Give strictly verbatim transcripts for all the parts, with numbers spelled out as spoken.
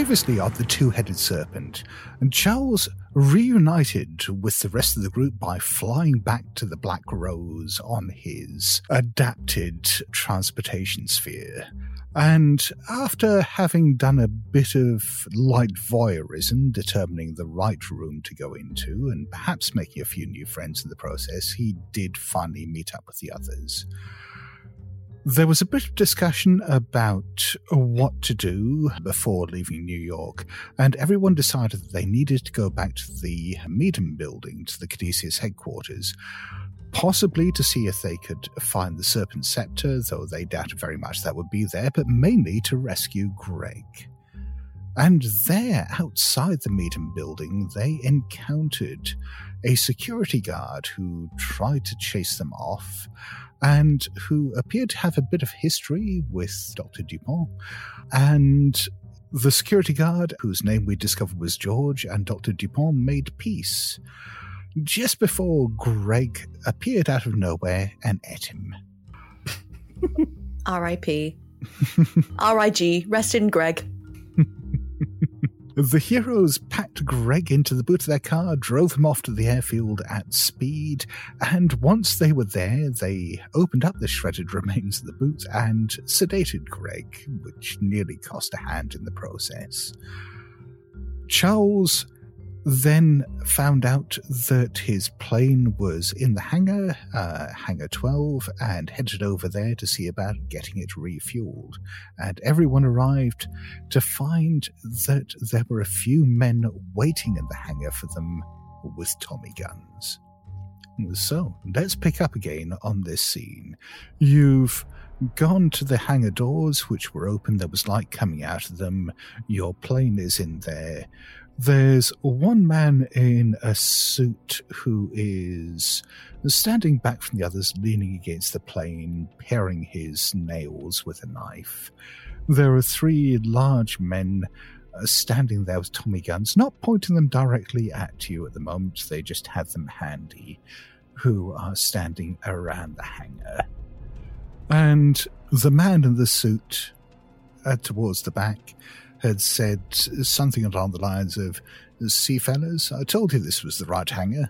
Previously on The Two-Headed Serpent, Charles reunited with the rest of the group by flying back to the Black Rose on his adapted transportation sphere. And after having done a bit of light voyeurism, determining the right room to go into, and perhaps making a few new friends in the process, he did finally meet up with the others. There was a bit of discussion about what to do before leaving New York, and everyone decided that they needed to go back to the Meadham building, to the Caduceus headquarters, possibly to see if they could find the Serpent Scepter, though they doubted very much that would be there, but mainly to rescue Greg. And there, outside the Meadham building, they encountered a security guard who tried to chase them off, and who appeared to have a bit of history with Doctor Dupont. And the security guard, whose name we discovered was George, and Doctor Dupont made peace just before Greg appeared out of nowhere and ate him. R I P R I G Rest in Greg. The heroes packed Greg into the boot of their car, drove him off to the airfield at speed, and once they were there, they opened up the shredded remains of the boot and sedated Greg, which nearly cost a hand in the process. Charles then found out that his plane was in the hangar, uh, hangar twelve, and headed over there to see about getting it refueled. And everyone arrived to find that there were a few men waiting in the hangar for them with Tommy guns. So, let's pick up again on this scene. You've gone to the hangar doors, which were open. There was light coming out of them. Your plane is in there. There's one man in a suit who is standing back from the others, leaning against the plane, paring his nails with a knife. There are three large men uh, standing there with Tommy guns, not pointing them directly at you at the moment. They just have them handy, who are standing around the hangar. And the man in the suit uh, towards the back had said something along the lines of, "See, fellas, I told you this was the right hangar."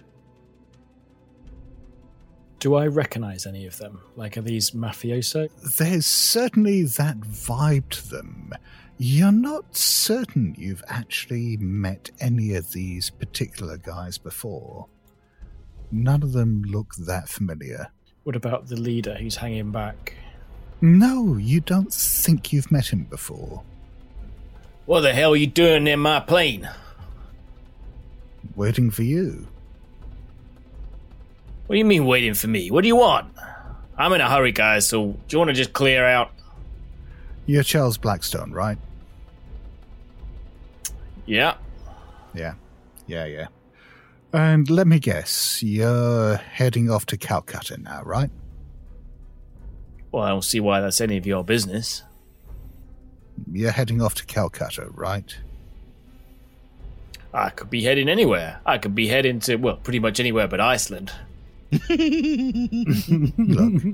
Do I recognize any of them? Like, are these mafioso? There's certainly that vibe to them. You're not certain you've actually met any of these particular guys before. None of them look that familiar. What about the leader who's hanging back? No, you don't think you've met him before. What the hell are you doing in my plane? Waiting for you. What do you mean waiting for me? What do you want? I'm in a hurry, guys, so do you want to just clear out? You're Charles Blackstone, right? Yeah. Yeah. Yeah, yeah. And let me guess, you're heading off to Calcutta now, right? Well, I don't see why that's any of your business. You're heading off to Calcutta, right? I could be heading anywhere. I could be heading to, well, pretty much anywhere but Iceland. Look,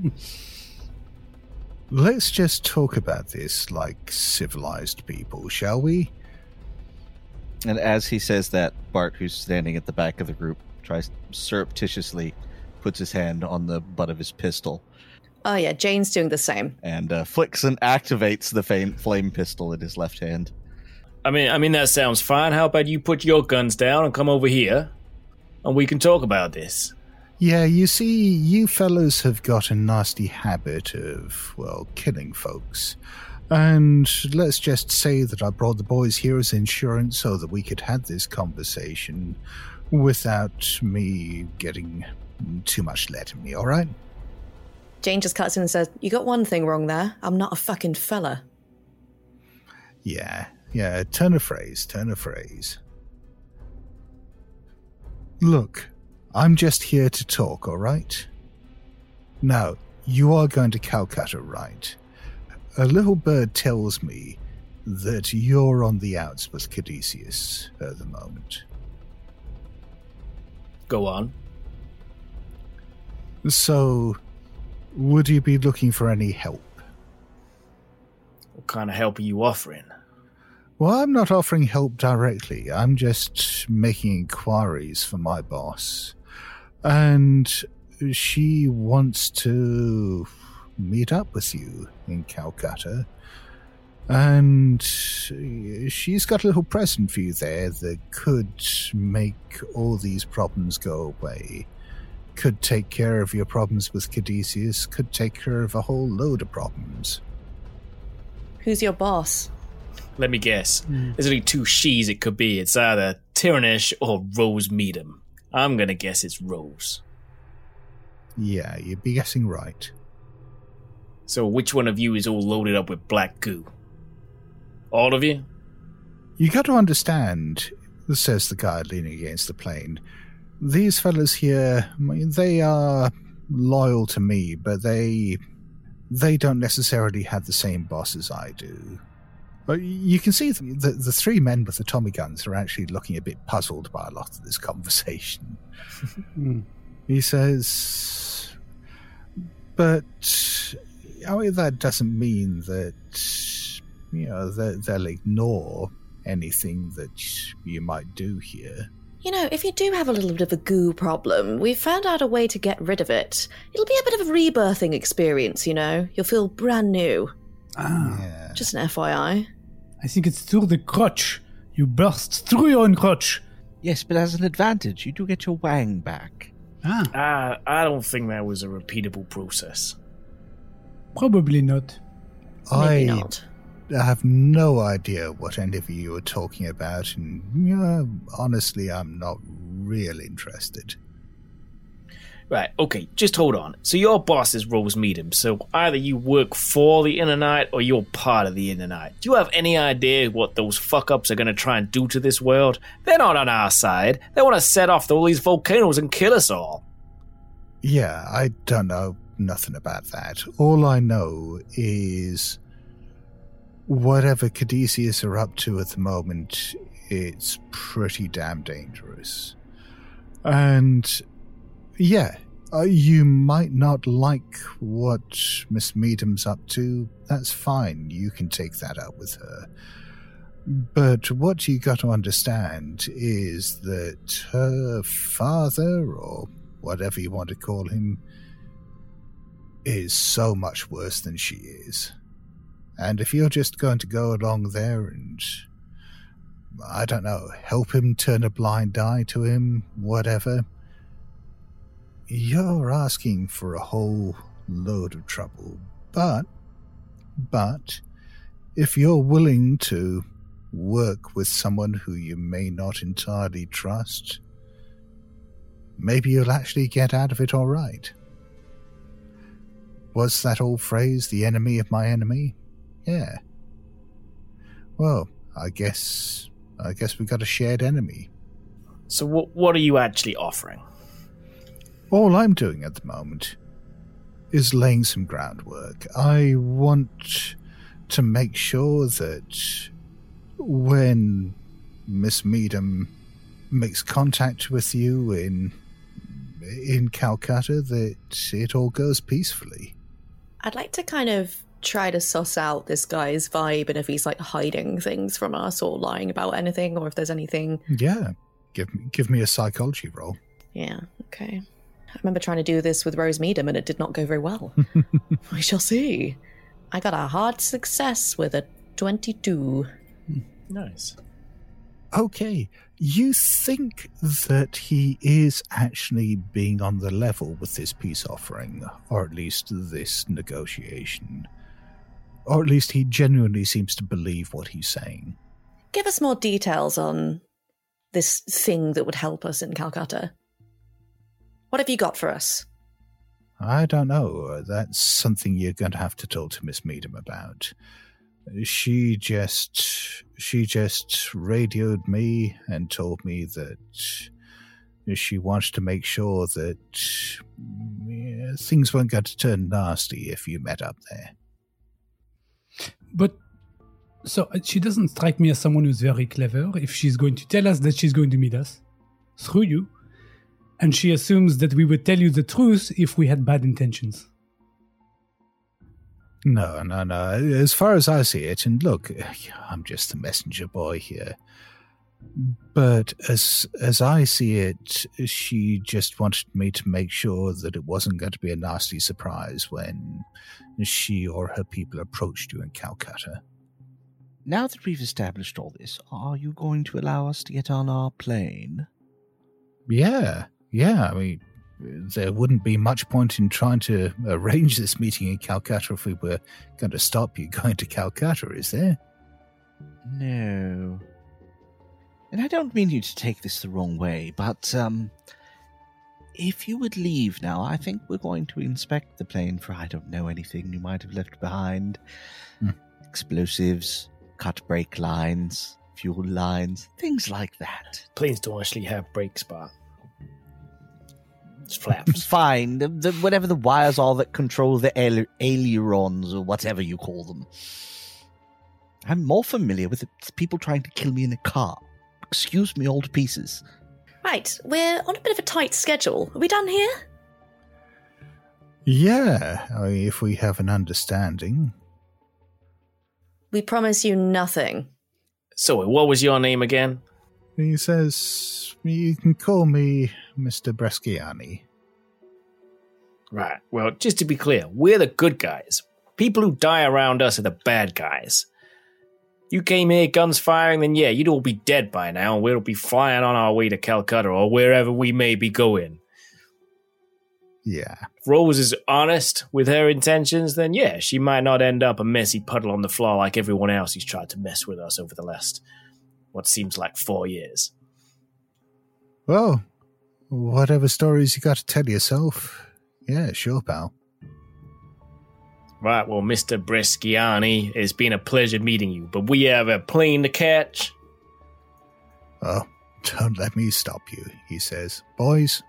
let's just talk about this like civilized people, shall we? And as he says that, Bart, who's standing at the back of the group, tries surreptitiously puts his hand on the butt of his pistol. Oh yeah, Jane's doing the same. And uh, flicks and activates the flame, flame pistol in his left hand. I mean, I mean that sounds fine. How about you put your guns down and come over here, and we can talk about this? Yeah, you see, you fellas have got a nasty habit of, well, killing folks. And let's just say that I brought the boys here as insurance so that we could have this conversation without me getting too much lead in me, all right? Jane just cuts in and says, "You got one thing wrong there. I'm not a fucking fella." Yeah, yeah, turn a phrase, turn a phrase. Look, I'm just here to talk, all right? Now, you are going to Calcutta, right? A little bird tells me that you're on the outs with Caduceus at the moment. Go on. So, would you be looking for any help? What kind of help are you offering? Well, I'm not offering help directly. I'm just making inquiries for my boss. And she wants to meet up with you in Calcutta. And she's got a little present for you there that could make all these problems go away. Could take care of your problems with Caduceus, could take care of a whole load of problems. Who's your boss? Let me guess. Mm. There's only two she's it could be. It's either Tyrannish or Rose Meadham. I'm gonna guess it's Rose. Yeah, you'd be guessing right. So which one of you is all loaded up with black goo? All of you? You got to understand, says the guy leaning against the plane, these fellas here, they are loyal to me, but they they don't necessarily have the same boss as I do. But you can see the, the, the three men with the Tommy guns are actually looking a bit puzzled by a lot of this conversation. mm. He says, but I mean, that doesn't mean that, you know, that they'll ignore anything that you might do here. You know, if you do have a little bit of a goo problem, we've found out a way to get rid of it. It'll be a bit of a rebirthing experience, you know? You'll feel brand new. Ah. Yeah. Just an F Y I. I think it's through the crotch. You burst through your own crotch. Yes, but as an advantage, you do get your wang back. Ah. Uh, I don't think that was a repeatable process. Probably not. Maybe I not. I have no idea what any of you are talking about, and you know, honestly, I'm not real interested. Right, okay, just hold on. So your boss is Rose Meadham, so either you work for the Inner Night or you're part of the Inner Night. Do you have any idea what those fuck-ups are going to try and do to this world? They're not on our side. They want to set off all these volcanoes and kill us all. Yeah, I don't know nothing about that. All I know is whatever Caduceus are up to at the moment, it's pretty damn dangerous. And yeah, uh, you might not like what Miss Meadham's up to. That's fine. You can take that up with her. But what you got to understand is that her father, or whatever you want to call him, is so much worse than she is. And if you're just going to go along there and, I don't know, help him turn a blind eye to him, whatever, you're asking for a whole load of trouble. But, but, if you're willing to work with someone who you may not entirely trust, maybe you'll actually get out of it all right. What's that old phrase, the enemy of my enemy? Yeah. Well, I guess I guess we got a shared enemy. So what what are you actually offering? All I'm doing at the moment is laying some groundwork. I want to make sure that when Miss Meadham makes contact with you in in Calcutta, that it all goes peacefully. I'd like to kind of try to suss out this guy's vibe and if he's like hiding things from us or lying about anything, or if there's anything. Yeah, give me, give me a psychology roll. Yeah, okay. I remember trying to do this with Rose Meadham and it did not go very well. We shall see. I got a hard success with a twenty-two. Nice. Okay, you think that he is actually being on the level with this peace offering, or at least this negotiation. Or at least he genuinely seems to believe what he's saying. Give us more details on this thing that would help us in Calcutta. What have you got for us? I don't know. That's something you're going to have to talk to Miss Meadham about. She just she just radioed me and told me that she wants to make sure that yeah, things weren't going to turn nasty if you met up there. But, so she doesn't strike me as someone who's very clever if she's going to tell us that she's going to meet us through you, and she assumes that we would tell you the truth if we had bad intentions. No, no, no. As far as I see it, and look, I'm just the messenger boy here. But as as I see it, she just wanted me to make sure that it wasn't going to be a nasty surprise when she or her people approached you in Calcutta. Now that we've established all this, are you going to allow us to get on our plane? Yeah, yeah. I mean, there wouldn't be much point in trying to arrange this meeting in Calcutta if we were going to stop you going to Calcutta, is there? No. And I don't mean you to take this the wrong way, but um, if you would leave now, I think we're going to inspect the plane for, I don't know, anything you might have left behind. Hmm. Explosives, cut brake lines, fuel lines, things like that. Planes don't actually have brakes, Bart. It's flaps. Fine, the, the, whatever the wires are that control the aer- ailerons or whatever you call them. I'm more familiar with it, people trying to kill me in a car. Excuse me all to pieces. Right, we're on a bit of a tight schedule. Are we done here? Yeah, I mean, if we have an understanding. We promise you nothing. So, what was your name again? He says, you can call me Mister Bresciani. Right, well, just to be clear, we're the good guys. People who die around us are the bad guys. You came here, guns firing, then yeah, you'd all be dead by now, and we'll be flying on our way to Calcutta or wherever we may be going. Yeah. If Rose is honest with her intentions, then yeah, she might not end up a messy puddle on the floor like everyone else who's tried to mess with us over the last, what seems like four years. Well, whatever stories you got to tell yourself. Yeah, sure, pal. Right, well, Mister Bresciani, it's been a pleasure meeting you, but we have a plane to catch. Oh, don't let me stop you, he says. Boys.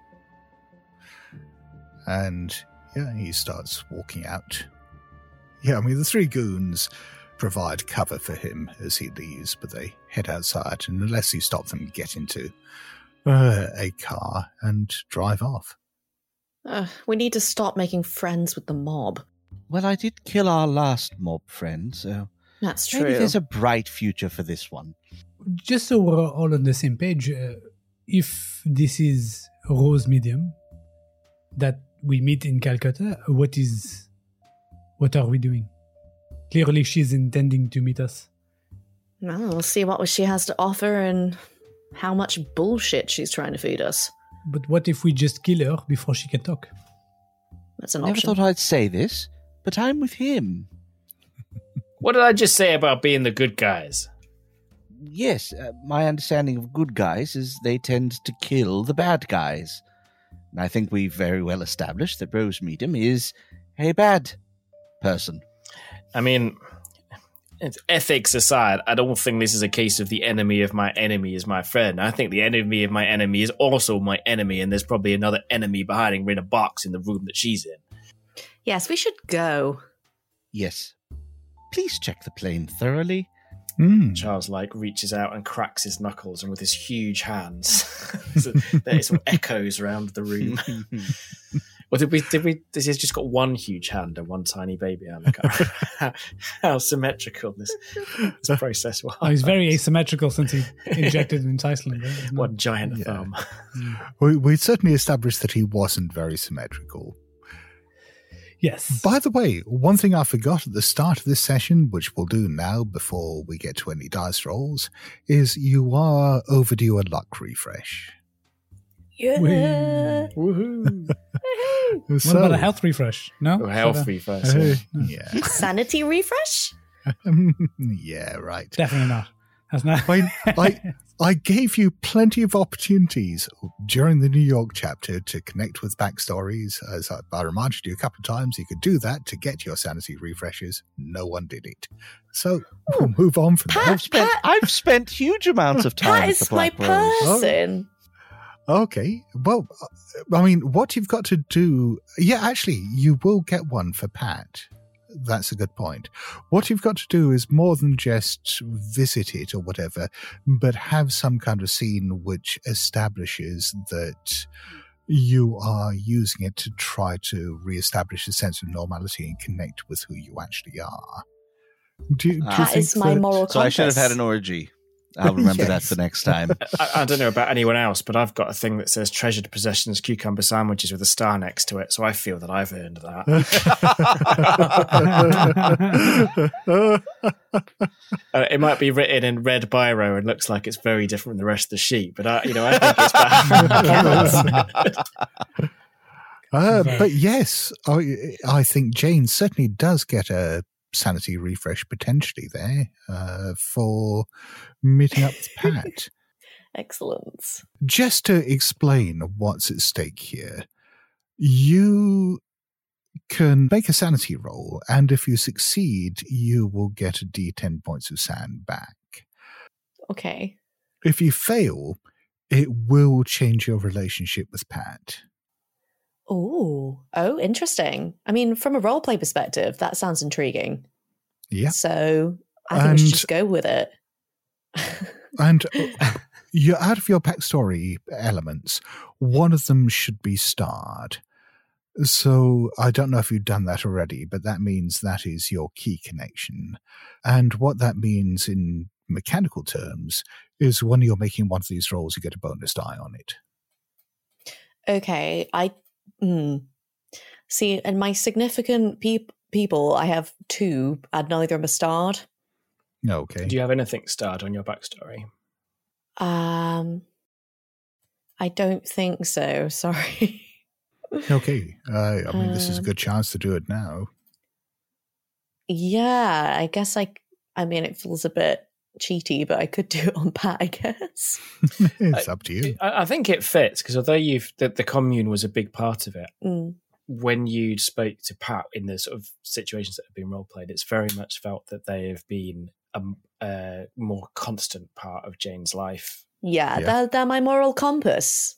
And, yeah, he starts walking out. Yeah, I mean, the three goons provide cover for him as he leaves, but they head outside, and unless you stop them, get into uh, a car and drive off. Uh, we need to stop making friends with the mob. Well, I did kill our last mob friend, so That's true. maybe there's a bright future for this one. Just so we're all on the same page, uh, if this is Rose Medium that we meet in Calcutta, what is, what are we doing? Clearly, she's intending to meet us. Well, we'll see what she has to offer and how much bullshit she's trying to feed us. But what if we just kill her before she can talk? That's an Never option. thought I'd say this, but I'm with him. What did I just say about being the good guys? Yes, uh, my understanding of good guys is they tend to kill the bad guys. And I think we've very well established that Rose Medium is a bad person. I mean, it's ethics aside, I don't think this is a case of the enemy of my enemy is my friend. I think the enemy of my enemy is also my enemy, and there's probably another enemy hiding in a box in the room that she's in. Yes, we should go. Yes. Please check the plane thoroughly. Mm. Charles, like, reaches out and cracks his knuckles, and with his huge hands, so there sort of echoes around the room. Well, did we, did we, this has just got one huge hand and one tiny baby hand. I can't remember how, how symmetrical this, this process was. Oh, he's very asymmetrical since he injected him in Iceland. Right? Isn't One it? giant Yeah. thumb. We, we certainly established that he wasn't very symmetrical. Yes. By the way, one thing I forgot at the start of this session, which we'll do now before we get to any dice rolls, is you are overdue a luck refresh. Yeah. Woohoo. What So- about a health refresh? No? Oh, health Is that a- refresh. Uh, yeah. yeah. Sanity refresh? Yeah, right. Definitely not. That's not. I, I, I gave you plenty of opportunities during the New York chapter to connect with backstories. As I, I reminded you a couple of times, you could do that to get your sanity refreshes. No one did it. So we'll move on from Pat, there. I've spent, Pat- I've spent huge amounts of time That with the is my Black Rose. person. Okay. Well, uh, I mean, what you've got to do... Yeah, actually, you will get one for Pat. That's a good point. What you've got to do is more than just visit it or whatever, but have some kind of scene which establishes that you are using it to try to reestablish a sense of normality and connect with who you actually are. Do, you- do you That That think is my that- moral compass. So I should have had an orgy. I'll remember that Yes. for next time. I, I don't know about anyone else, but I've got a thing that says treasured possessions cucumber sandwiches with a star next to it, so I feel that I've earned that. Uh, it might be written in red biro and looks like it's very different from the rest of the sheet, but I, you know, I think it's bad. Uh, but yes, I, I think Jane certainly does get a sanity refresh potentially there uh, for meeting up with Pat. Excellent. Just to explain what's at stake here, you can make a sanity roll, and if you succeed, you will get a d ten points of sand back. Okay. If you fail, it will change your relationship with Pat. Oh, oh, interesting. I mean, from a roleplay perspective, that sounds intriguing. Yeah. So I think we And- should just go with it. And uh, you're out of your backstory elements. One of them should be starred. So I don't know if you've done that already, but that means that is your key connection. And what that means in mechanical terms is when you're making one of these rolls, you get a bonus die on it. Okay, I mm. see. And my significant peop people, I have two, and neither of them are starred. Okay. Do you have anything starred on your backstory? Um, I don't think so. Sorry. Okay. Uh, I mean, this is a Um, good chance to do it now. Yeah, I guess I. I mean, it feels a bit cheaty, but I could do it on Pat, I guess. It's up to you. I, I think it fits because although you've the, the commune was a big part of it, Mm. when you spoke to Pat in the sort of situations that have been role played, it's very much felt that they have been a, a more constant part of Jane's life. Yeah, Yeah. They're, they're my moral compass.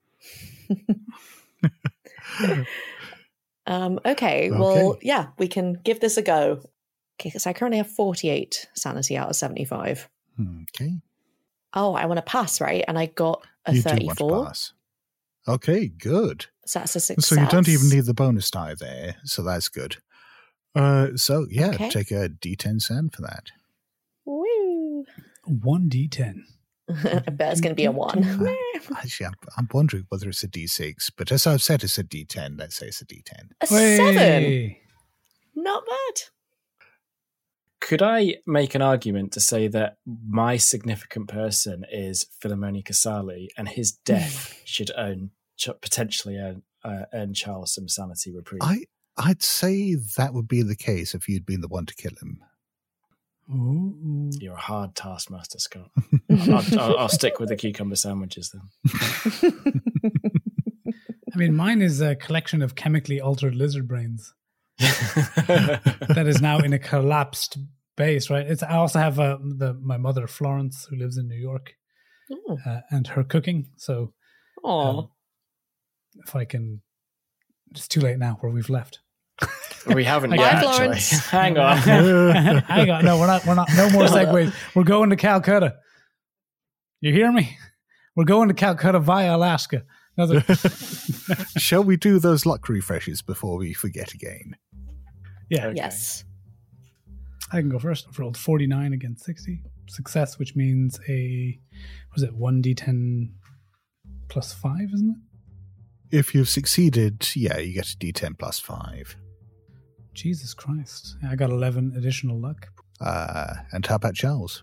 um, okay, well, Okay. yeah, we can give this a go. Okay, because I currently have forty-eight sanity out of seventy-five. Okay. Oh, I want to pass, right? And I got a You do want to thirty-four. pass. Okay, good. So that's a success. So you don't even need the bonus die there, so that's good. Uh, so yeah, Okay. take a d ten sand for that. Woo! one d ten. I bet it's going to be a one. Uh, actually, I'm, I'm wondering whether it's a d six, but as I've said, it's a d ten. Let's say it's a d ten. A seven. Hey. Not bad. Could I make an argument to say that my significant person is Philomone Casali and his death should earn ch- potentially earn, uh, earn Charles some sanity reprieve? I I'd say that would be the case if you'd been the one to kill him. Ooh. You're a hard taskmaster, Scott. I'll, I'll, I'll stick with the cucumber sandwiches then. I mean, mine is a collection of chemically altered lizard brains that is now in a collapsed base, right? It's. I also have uh, the my mother, Florence, who lives in New York, Oh. uh, and her cooking. So Aw. um, if I can, it's too late now where we've left. We haven't Bye, yet, Florence. actually. Hang on. Hang on, no, we're not. We're not. No more segues. We're going to Calcutta. You hear me? We're going to Calcutta via Alaska. Another. Shall we do those luck refreshes before we forget again? Yeah, Okay. Yes. I can go first. I've rolled forty-nine against sixty. Success, which means a, was it one d ten plus five, isn't it? If you've succeeded, yeah, you get a d ten plus five. Jesus Christ. I got eleven additional luck. Uh, and how about Charles?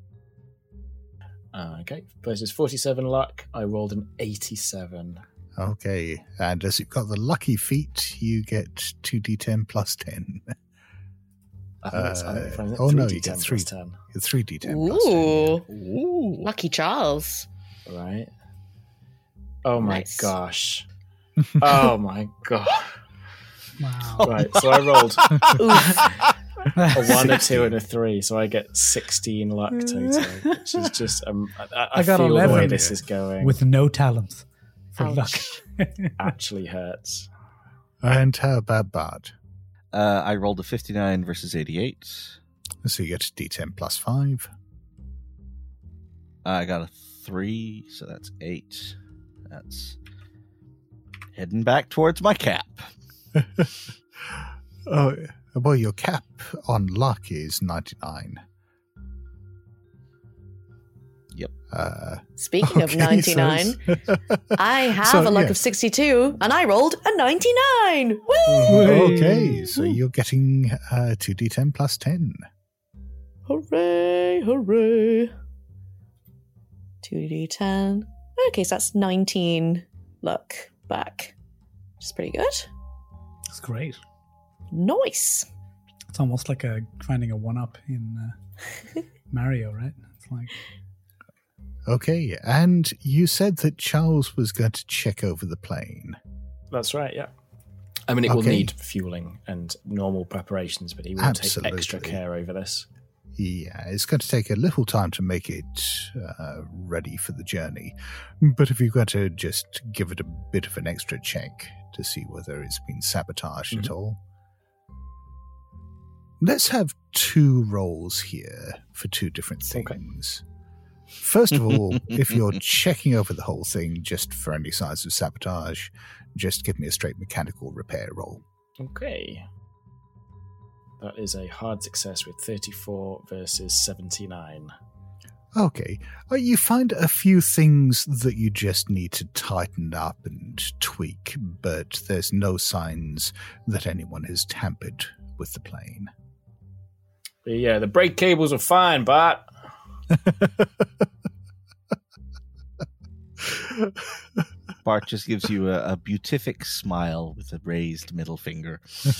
Uh, okay. Versus forty-seven luck, I rolled an eighty-seven. Okay, and as you've got the lucky feat, you get two d ten plus ten. I think it's, I think it's Uh, three oh, no, you D ten get three. plus ten. three d ten plus ten. Ooh. Ooh. Lucky Charles. Right. Oh my Nice. gosh. Oh my god. Wow. Right, so I rolled Oof. a one, a two, and a three, so I get sixteen luck total, which is just um, I, I, I got feel the way eleven. this is going With no talents for Ouch. luck. actually hurts. And how about Bard? Uh, I rolled a fifty-nine versus eighty-eight. So you get a d ten plus five. I got a three, so that's eight. That's Heading back towards my cap. Oh, well, your cap on luck is ninety-nine. Yep. Uh, Speaking of okay, ninety-nine, so- I have So, a luck yeah. of sixty-two, and I rolled a ninety-nine. Woo! Okay, so you're getting uh, two d ten plus ten. Hooray, hooray. two d ten. Okay, so that's nineteen luck back. Which is pretty good. It's great. Nice. It's almost like a finding a one-up in uh, Mario, right? It's like, Okay, and you said that Charles was going to check over the plane. That's right, yeah. I mean, it will Okay. need fueling and normal preparations, but he will take Absolutely. extra care over this. Yeah, it's going to take a little time to make it uh, ready for the journey. But if you've got to just give it a bit of an extra check to see whether it's been sabotaged at all. Let's have two rolls here for two different things. First of all, if you're checking over the whole thing just for any signs of sabotage, just give me a straight mechanical repair roll. Okay. That is a hard success with thirty-four versus seventy-nine. Okay. Uh, you find a few things that you just need to tighten up and tweak, but there's no signs that anyone has tampered with the plane. But yeah, the brake cables are fine, Bart. Bart just gives you a, a beatific smile with a raised middle finger.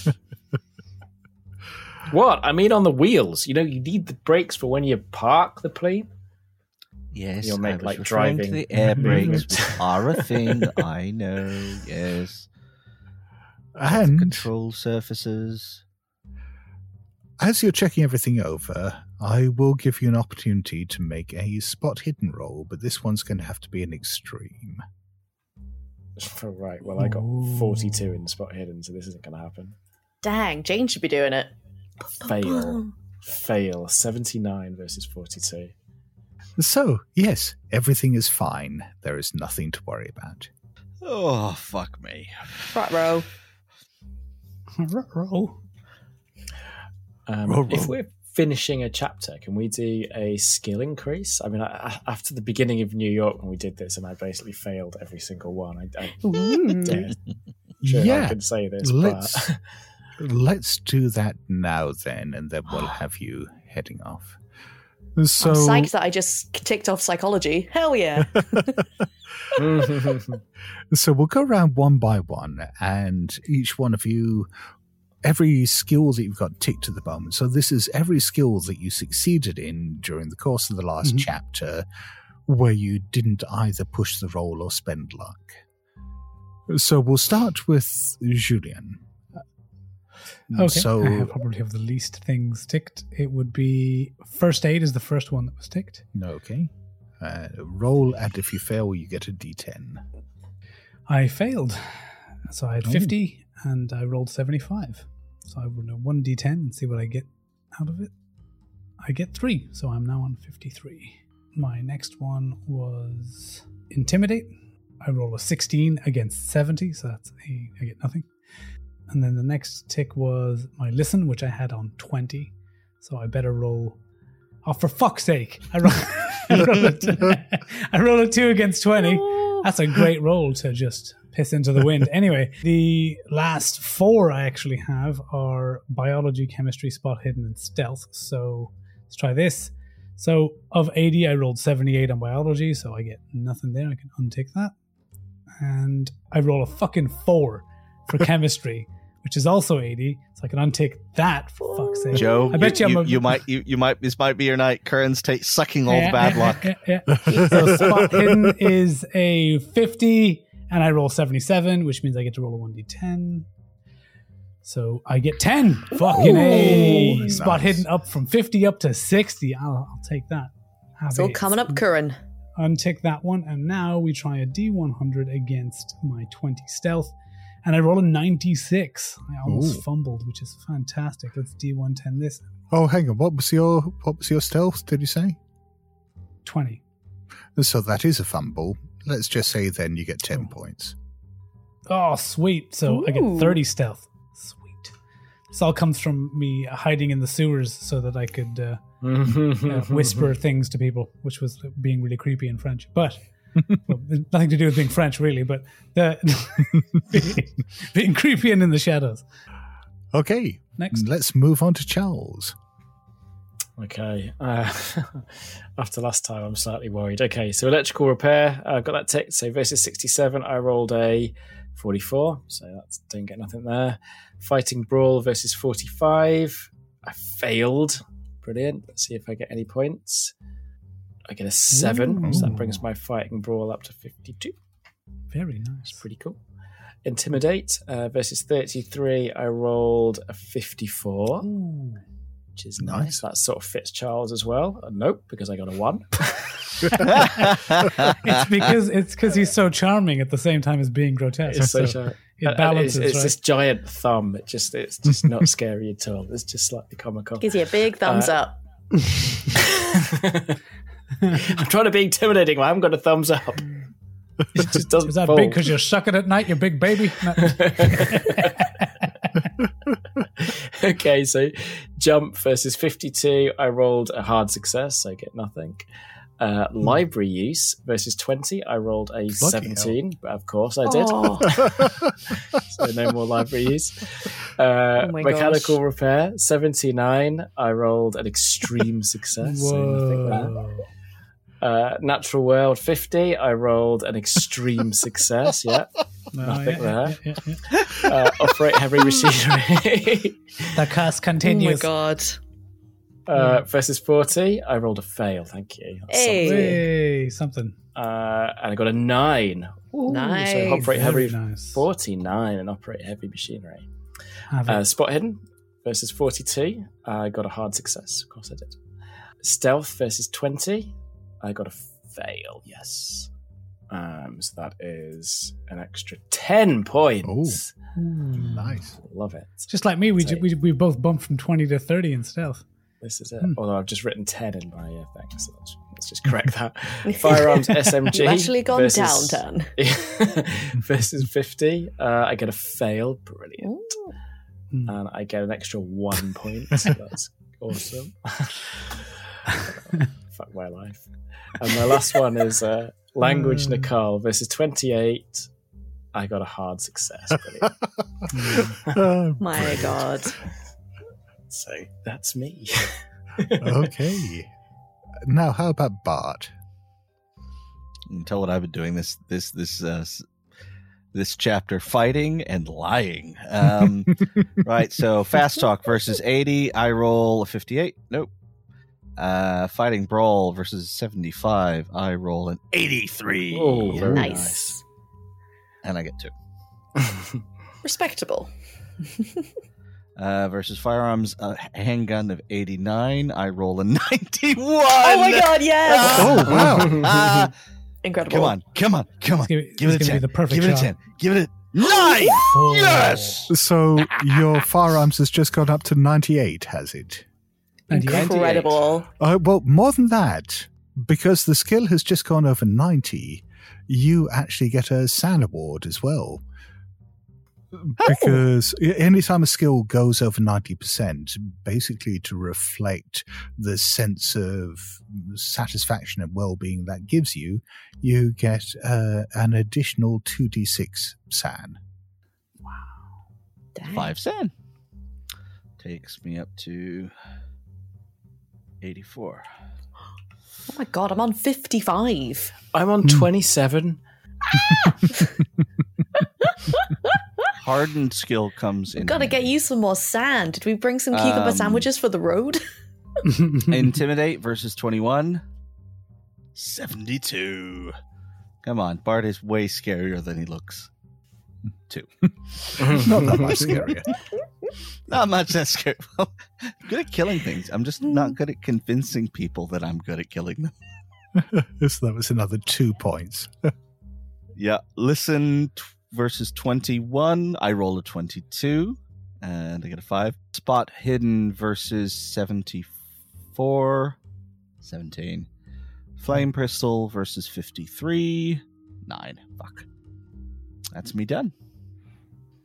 What? I mean, on the wheels. You know, you need the brakes for when you park the plane. Yes, You'll make, I was like, referring driving to the air brakes, movements. which are a thing. I know. Yes, And control surfaces. as you're checking everything over, I will give you an opportunity to make a spot hidden roll, but this one's going to have to be an extreme. Oh, right, well, I got Ooh. forty-two in spot hidden, so this isn't going to happen. Dang, Jane should be doing it. Fail. Fail. seventy-nine versus forty-two. So, yes, everything is fine. There is nothing to worry about. Oh, fuck me. Right, row. roll. Um, Roll, if roll. we're finishing a chapter, can we do a skill increase? I mean, I, I, after the beginning of New York when we did this, and I basically failed every single one. I, I yeah, sure I yeah, can say this, let's but let's do that now then, and then we'll have you heading off. So, I'm psyched that I just ticked off psychology. Hell yeah. so we'll go around one by one, and each one of you, every skill that you've got ticked at the moment. So this is every skill that you succeeded in during the course of the last Mhm. chapter, where you didn't either push the roll or spend luck. So we'll start with Julien. Okay, So I have probably have the least things ticked. It would be first aid is the first one that was ticked. okay, uh, roll, and if you fail, you get a D ten. I failed, so I had Oh. fifty and I rolled seventy-five. So I roll a one d ten and see what I get out of it. I get three, so I'm now on fifty-three. My next one was intimidate. I roll a sixteen against seventy, so that's a, I get nothing. And then the next tick was my listen, which I had on twenty. So I better roll. Oh, for fuck's sake! I roll. I roll, a, t- I roll a two against twenty. That's a great roll to just piss into the wind. Anyway, the last four I actually have are biology, chemistry, spot hidden, and stealth. So let's try this. So of eighty, I rolled seventy-eight on biology, so I get nothing there. I can untick that. And I roll a fucking four for chemistry, which is also eighty, so I can untick that, for fuck's sake. Joe, I bet you, you, I'm you, a- you might, you, you might, this might be your night. Curran's take, sucking all Yeah, the bad yeah, luck. yeah, yeah. So spot hidden is a fifty, and I roll seventy-seven, which means I get to roll a one d ten. So I get ten. Fucking A. Ooh, Spot nice. hidden up from fifty up to sixty. I'll, I'll take that. Have It's all it. coming up, Curran. Untick that one, and now we try a D one hundred against my twenty stealth, and I roll a ninety-six. I almost Ooh. fumbled, which is fantastic. Let's D one ten this. Oh, hang on. What was your what was your stealth? Did you say? twenty. So that is a fumble. Let's just say then you get ten Oh. points. Oh, sweet. So I get Ooh. thirty stealth. Sweet. This all comes from me hiding in the sewers so that I could uh, uh, whisper things to people, which was being really creepy in French. But well, nothing to do with being French, really, but the, being, being creepy and in the shadows. Okay, Next. let's move on to Charles. Okay. Uh, after last time, I'm slightly worried. Okay, so electrical repair, I uh, got that ticked. So versus sixty-seven, I rolled a forty-four, so that's didn't get nothing there. Fighting brawl versus forty-five, I failed. Brilliant. Let's see if I get any points. I get a seven, Ooh. so that brings my fighting brawl up to fifty-two. Very It's nice. pretty cool. Intimidate uh, versus thirty-three, I rolled a fifty-four. Ooh. Which is nice. Nice. That sort of fits Charles as well. Uh, nope, because I got a one. It's because it's because he's so charming at the same time as being grotesque. It's so so sharp. it And balances, It's, it's right? this giant thumb. It just it's just not scary at all. It's just slightly comical. Gives you a big thumbs Uh, up. I'm trying to be intimidating. I haven't got a thumbs up. It just doesn't. Is that fold. big because you're sucking at night, you big baby? No. Okay, so jump versus fifty-two. I rolled a hard success, so I get nothing. Uh, library use versus twenty. I rolled a seventeen, but of course I did. Oh, So no more library use. Uh, Oh my mechanical gosh. repair seventy-nine. I rolled an extreme success. So nothing there. Whoa. Uh, natural world fifty. I rolled an extreme success. Yeah. No, Nothing yeah, yeah, yeah, yeah. Uh, operate heavy machinery. The curse oh my continues. god. uh, versus forty. I rolled a fail. Thank you. That's Hey. something. Hey, something. Uh, and I got a nine. Ooh, Nice. So operate Very heavy. nice. forty-nine and operate heavy machinery. Have it. Uh, spot hidden versus forty-two. I got a hard success. Of course I did. Stealth versus twenty. I got a fail. Yes. Um, so that is an extra ten points. Nice. Love it. Just like me, we, So- ju- we we both bumped from twenty to thirty in stealth. This is it. Hmm. Although I've just written ten in my uh, thing, so let's, let's just correct that. Firearms S M G. You've actually gone versus, downtown. versus fifty. Uh, I get a fail. Brilliant. Ooh. Hmm. And I get an extra one point. So that's awesome. Fuck my life. And my last one is uh, language Nicole versus twenty-eight. I got a hard success. Brilliant. Uh, My god. So that's me. okay. Now, how about Bart? You can tell what I've been doing this this this uh, s- this chapter: fighting and lying. Um, right. So fast talk versus eighty. I roll a fifty-eight. Nope. Uh, fighting brawl versus seventy-five. I roll an eighty-three. Oh, very Nice. nice. And I get two. Respectable. Uh, versus firearms, a handgun of eighty-nine. I roll a ninety-one. Oh my god, yes! Oh, wow. Ah, Incredible. come on, come on, come on. It's gonna be- Give it's it a gonna ten. be the perfect Give it a shot. ten. Give it a nine. Oh. Yes. So your firearms has just gone up to ninety-eight, has it? ninety-eight. Incredible. Uh, well, more than that, because the skill has just gone over ninety, you actually get a SAN award as well. Because anytime a skill goes over ninety percent, basically to reflect the sense of satisfaction and well-being that gives you, you get uh, an additional two d six SAN. Dang. Five cent. Takes me up to eighty-four. Oh my god, I'm on fifty-five. I'm on twenty-seven. Hardened skill comes in. We've got to get handy. you some more sand. Did we bring some cucumber Um, sandwiches for the road? Intimidate versus twenty-one. seventy-two. Come on, Bart is way scarier than he looks. Two. Not that much scarier. Not much that scary. Well, I'm good at killing things. I'm just not good at convincing people that I'm good at killing them. So that was another two points. Yeah. Listen t- versus twenty-one. I roll a twenty-two. And I get a five. Spot hidden versus seventy-four. seventeen. Flame pistol versus fifty-three. Nine. Fuck. That's me done.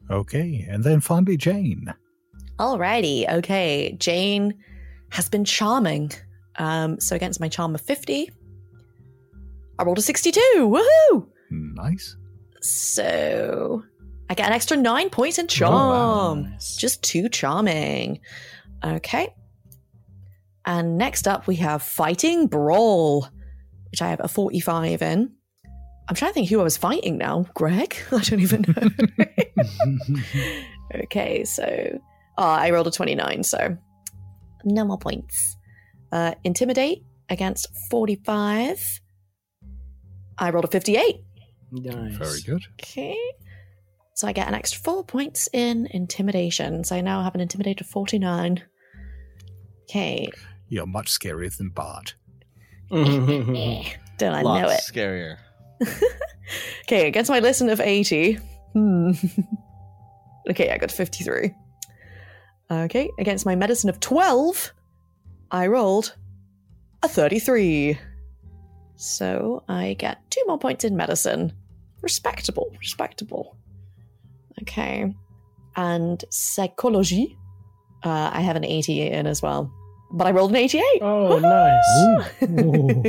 Okay, and then finally Jane. Alrighty, okay. Jane has been charming. Um, so against my charm of fifty, I rolled a sixty-two. Woohoo! Nice. So I get an extra nine points in Oh, charm. wow. Nice. Just too charming. Okay. And next up we have Fighting Brawl, which I have a forty-five in. I'm trying to think who I was fighting now. Greg? I don't even know. Okay, so oh, I rolled a twenty-nine, so no more points. Uh, Intimidate against forty-five. I rolled a fifty-eight. Nice. Very good. Okay. So I get an extra four points in Intimidation. So I now have an Intimidate of forty-nine. Okay. You're much scarier than Bart. Eh, don't I know it? Lots scarier. Okay, against my listen of eighty. Hmm. Okay, I got fifty-three. Okay, against my medicine of twelve, I rolled a thirty-three. So I get two more points in medicine. Respectable, respectable. Okay. And psychology, uh, I have an eighty in as well. But I rolled an eighty-eight. Oh, nice. Ooh.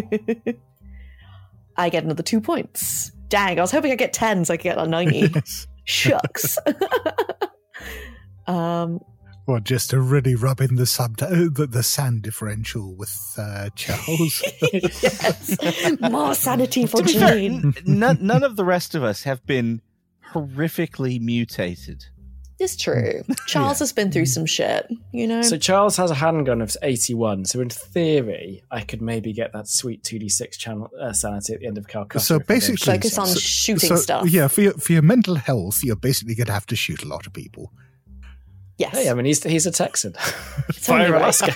I get another two points. Dang, I was hoping I'd get ten so I could get a ninety. Shucks. um, Well, just to really rub in the sub the, the sand differential with uh, Charles. yes. More sanity for To be fair, Jane. n- none, none of the rest of us have been horrifically mutated. It's true. Charles has been through some shit, you know? So Charles has a handgun of eighty-one. So in theory, I could maybe get that sweet two d six channel uh, sanity at the end of Calcutta. So if I don't basically- shoot Focus on someone. shooting so, stuff. Yeah, for your, for your mental health, you're basically going to have to shoot a lot of people. Yes. Hey, I mean, he's he's a Texan. only Fire right. Alaska.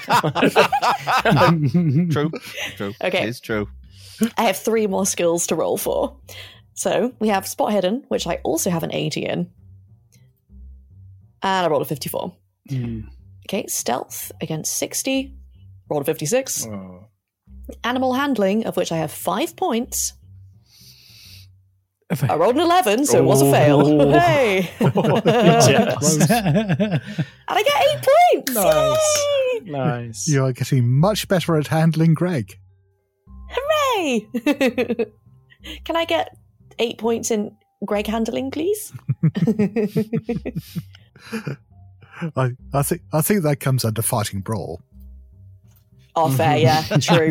True. True. Okay. It's true. I have three more skills to roll for. So we have Spot Hidden, which I also have an eighty in. And I rolled a fifty-four. Mm. Okay, Stealth against sixty. Rolled a fifty-six. Oh. Animal Handling, of which I have five points. I rolled an eleven, so it was a fail. Oh. Hey! Yes. And I get eight points! Nice. Yay! Nice. You are getting much better at handling Greg. Hooray! Can I get eight points in Greg handling, please? I, I think I think that comes under Fighting Brawl. Oh, fair, yeah, true.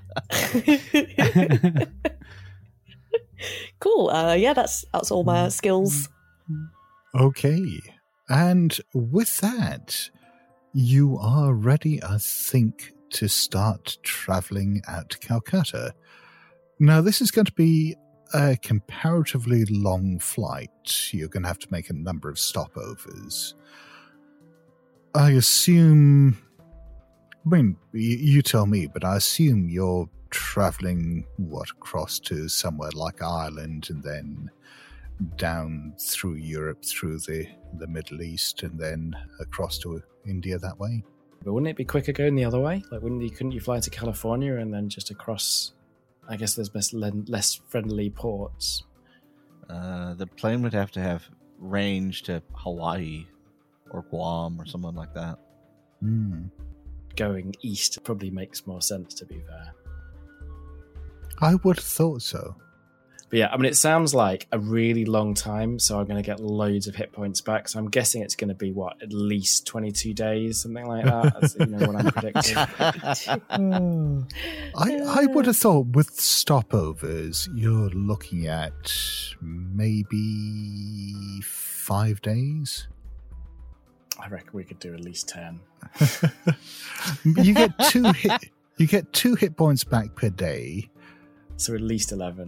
Cool. Uh, yeah, that's that's all my skills. Okay. And with that, you are ready, I think, to start traveling out to Calcutta. Now, this is going to be a comparatively long flight. You're going to have to make a number of stopovers. I assume... I mean, you, you tell me, but I assume you're traveling, what, across to somewhere like Ireland and then down through Europe, through the, the Middle East, and then across to India that way? But wouldn't it be quicker going the other way? Like, wouldn't you couldn't you fly to California and then just across? I guess there's less, less friendly ports. Uh, the plane would have to have range to Hawaii or Guam or someone like that. Hmm. Going east probably makes more sense, to be fair. I would have thought so. But yeah, I mean, it sounds like a really long time, so I'm going to get loads of hit points back. So I'm guessing it's going to be, what, at least twenty-two days, something like that? That's, you know, what I'm predicting. I, I would have thought with stopovers, you're looking at maybe five days. I reckon we could do at least ten. You get two hit. You get two hit points back per day. So at least eleven.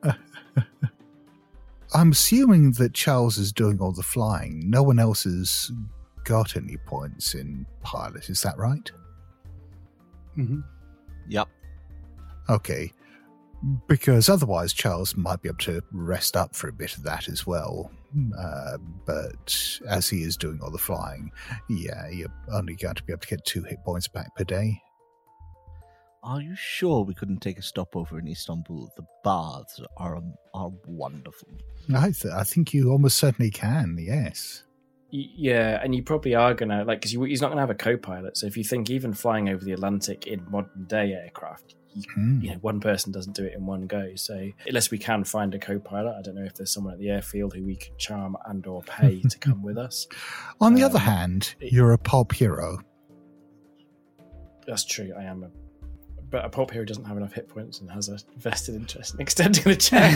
I'm assuming that Charles is doing all the flying. No one else has got any points in pilot. Is that right? Mm-hmm. Yep. Okay. Because otherwise Charles might be able to rest up for a bit of that as well. Uh, but as he is doing all the flying, yeah, you're only going to be able to get two hit points back per day. Are you sure we couldn't take a stopover in Istanbul? The baths are are wonderful. I, th- I think you almost certainly can, yes. Y- Yeah, and you probably are gonna like because he's not gonna have a co-pilot. So if you think even flying over the Atlantic in modern day aircraft, you, Hmm. you know, one person doesn't do it in one go. So unless we can find a co-pilot, I don't know if there's someone at the airfield who we can charm and or pay to come with us. On the Um, other hand, you're a pulp hero. That's true. I am a. But a pulp hero doesn't have enough hit points and has a vested interest in extending the check.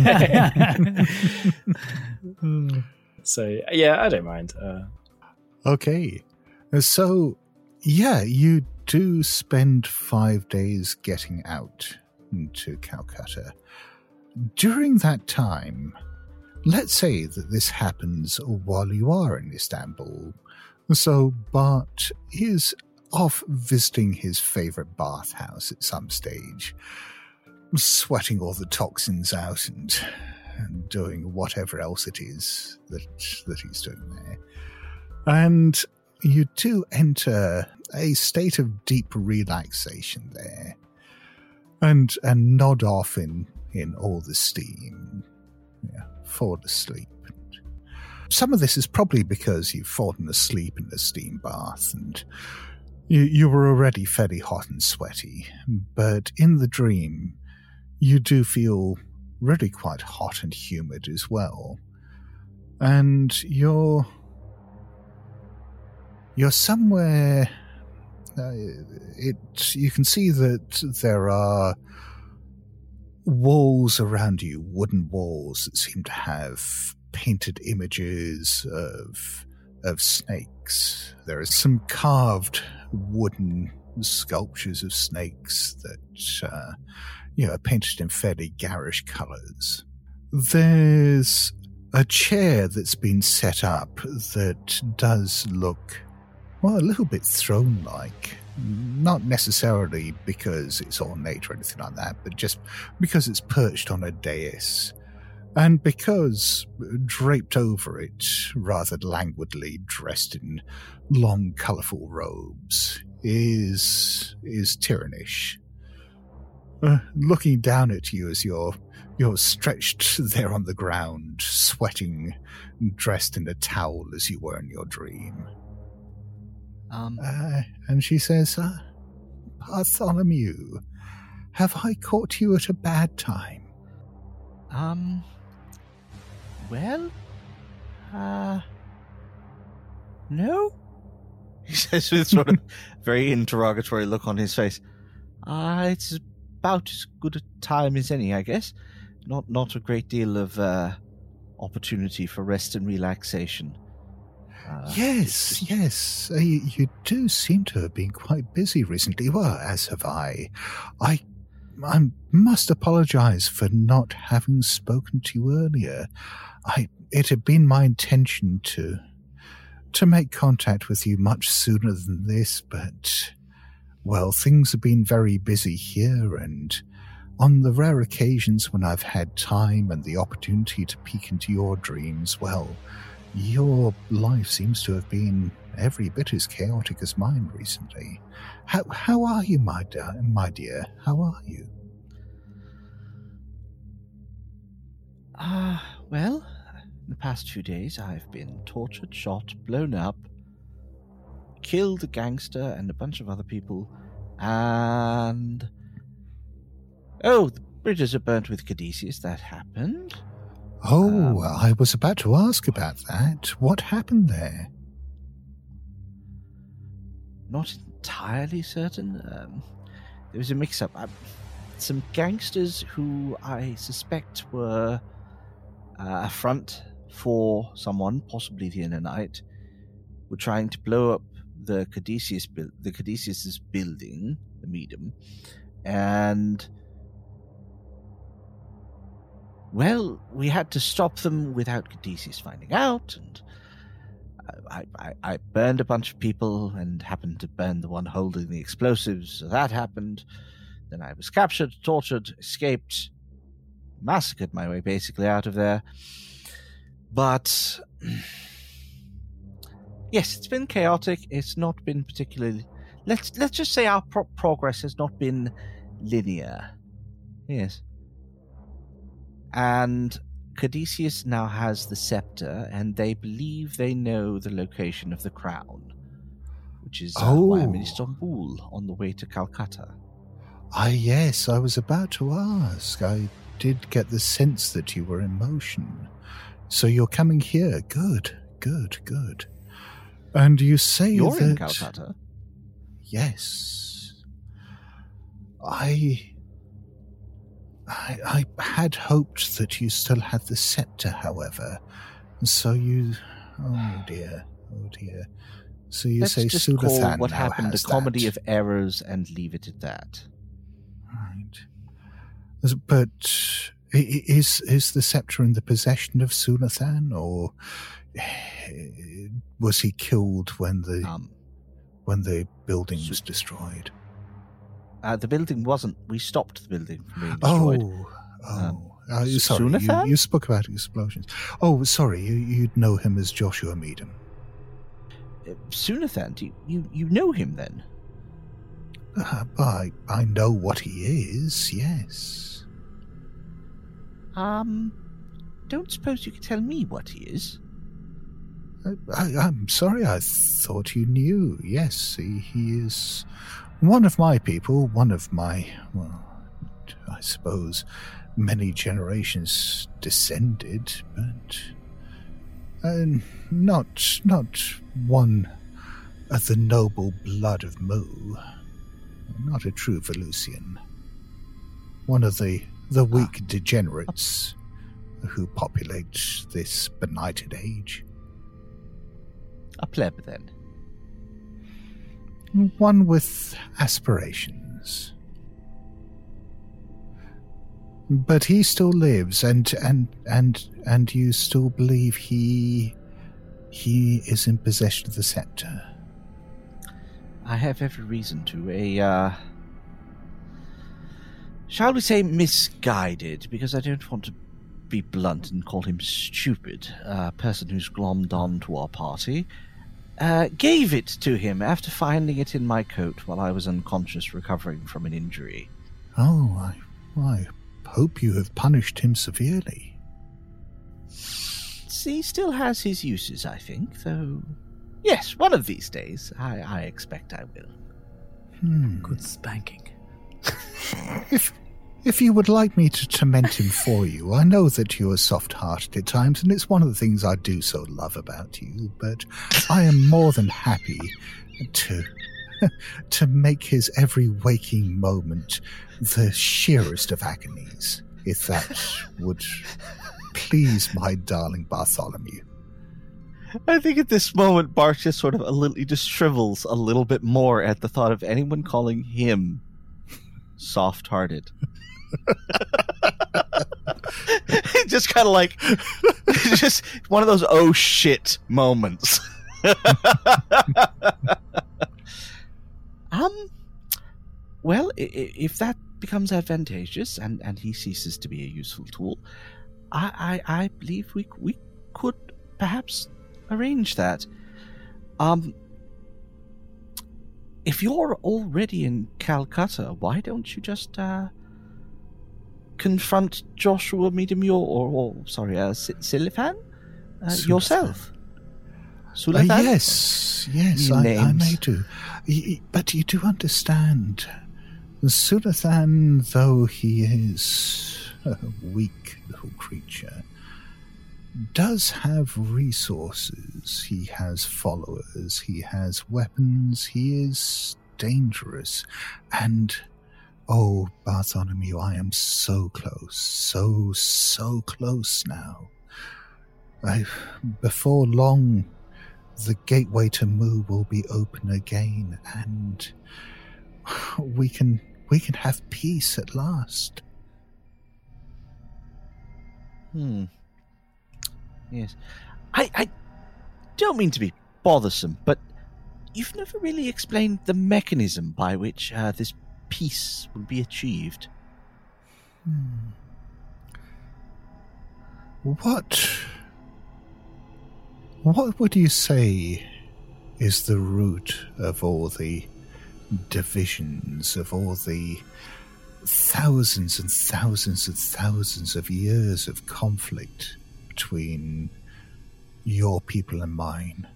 So yeah, I don't mind. Uh, Okay. So, yeah, you do spend five days getting out to Calcutta. During that time, let's say that this happens while you are in Istanbul. So Bart is off visiting his favorite bathhouse at some stage, sweating all the toxins out and, and doing whatever else it is that that he's doing there. And you do enter a state of deep relaxation there, and and nod off in, in all the steam, yeah, fall asleep. Some of this is probably because you've fallen asleep in the steam bath, and you, you were already fairly hot and sweaty, but in the dream, you do feel really quite hot and humid as well. And you're... You're somewhere... Uh, it. You can see that there are walls around you, wooden walls that seem to have painted images of of snakes. There are some carved wooden sculptures of snakes that uh, you know, are painted in fairly garish colours. There's a chair that's been set up that does look, well, a little bit throne-like. Not necessarily because it's ornate or anything like that, but just because it's perched on a dais. And because draped over it, rather languidly dressed in long, colourful robes, is is Tyrannish. Uh, looking down at you as you're you're stretched there on the ground, sweating, dressed in a towel as you were in your dream. Um, Uh, and she says, uh, Bartholomew, have I caught you at a bad time? um, well, uh, no? He says with sort of very interrogatory look on his face. Uh, it's about as good a time as any, I guess. Not not a great deal of uh, opportunity for rest and relaxation. Uh, Yes, yes. Uh, you, you do seem to have been quite busy recently. Well, as have I. I, I must apologize for not having spoken to you earlier. I, it had been my intention to, to make contact with you much sooner than this, but, well, things have been very busy here, and on the rare occasions when I've had time and the opportunity to peek into your dreams, well, your life seems to have been every bit as chaotic as mine recently. How how are you, my dear? My dear, how are you? Ah, uh, well, in the past few days I've been tortured, shot, blown up, killed a gangster and a bunch of other people, and... Oh, the bridges are burnt with Caduceus, that happened. Oh, Um, I was about to ask about that. What happened there? Not entirely certain. Um, there was a mix-up. Uh, some gangsters who I suspect were uh, a front for someone, possibly the Inner Knight, were trying to blow up the Caduceus, bu- the Caduceus's building, the Medium, and well, we had to stop them without Caduceus finding out, and I, I, I burned a bunch of people and happened to burn the one holding the explosives, so that happened. Then I was captured, tortured, escaped, massacred my way basically out of there. But yes, it's been chaotic. It's not been particularly... Let's, let's just say our pro- progress has not been linear. Yes. And Caduceus now has the scepter, and they believe they know the location of the crown, which is uh, why I'm in Oh. Istanbul on the way to Calcutta. Ah, yes, I was about to ask. I did get the sense that you were in motion. So you're coming here. Good, good, good. And you say You're that... in Calcutta? Yes. I... I... I had hoped that you still had the scepter, however. So you... Oh, dear. Oh, dear. So you Let's say just Sulathan call what now happened a has comedy that. of errors and leave it at that. Right. But i- i- is is the scepter in the possession of Sulathan, or was he killed when the Um, when the building was destroyed? uh, the building wasn't. We stopped the building from being destroyed. Oh, oh. Um, Uh, you- sorry, you, Sulathan? you spoke about explosions. Oh, sorry, you, you'd know him as Joshua Meadham. Uh, Sunathan, do you, you, you know him then? Uh, I, I know what he is, yes. Um, don't suppose you could tell me what he is? I, I, I'm sorry, I thought you knew. Yes, he, he is one of my people, one of my, well, I suppose, many generations descended, but uh, not, not one of the noble blood of Mu. Not a true Velusian. One of the, the weak degenerates who populate this benighted age. A pleb then. One with aspirations. But he still lives, and and and and you still believe he he is in possession of the scepter. I have every reason to. A, uh... shall we say misguided, because I don't want to be blunt and call him stupid, a person who's glommed on to our party, uh, gave it to him after finding it in my coat while I was unconscious recovering from an injury. Oh, I, I hope you have punished him severely. He still has his uses, I think, though... Yes, one of these days, I, I expect I will. Hmm. Good spanking. If if you would like me to torment him for you, I know that you are soft-hearted at times, and it's one of the things I do so love about you, but I am more than happy to to make his every waking moment the sheerest of agonies, if that would please my darling Bartholomew. I think at this moment, Bart just sort of a little, he just shrivels a little bit more at the thought of anyone calling him soft-hearted. Just kind of like, just one of those oh shit moments. um, well, i- i- if that becomes advantageous and, and he ceases to be a useful tool, I I, I believe we we could perhaps arrange that. Um, if you're already in Calcutta, why don't you just uh, confront Joshua Meadham your, or, or sorry, uh, S- Silifan uh, Sulathan. yourself? Uh, Sulathan? yes, yes, You I, I names. may do. Y- y- But you do understand, Sulathan, though he is a weak little creature, does have resources. He has followers, he has weapons, he is dangerous. And, oh, Bartholomew, I am so close, so, so close now. I, before long, the gateway to Mu will be open again, and we can we can have peace at last. Hmm. Yes. I, I don't mean to be bothersome, but you've never really explained the mechanism by which uh, this peace will be achieved. Hmm. What what would you say is the root of all the divisions, of all the thousands and thousands and thousands of years of conflict between your people and mine.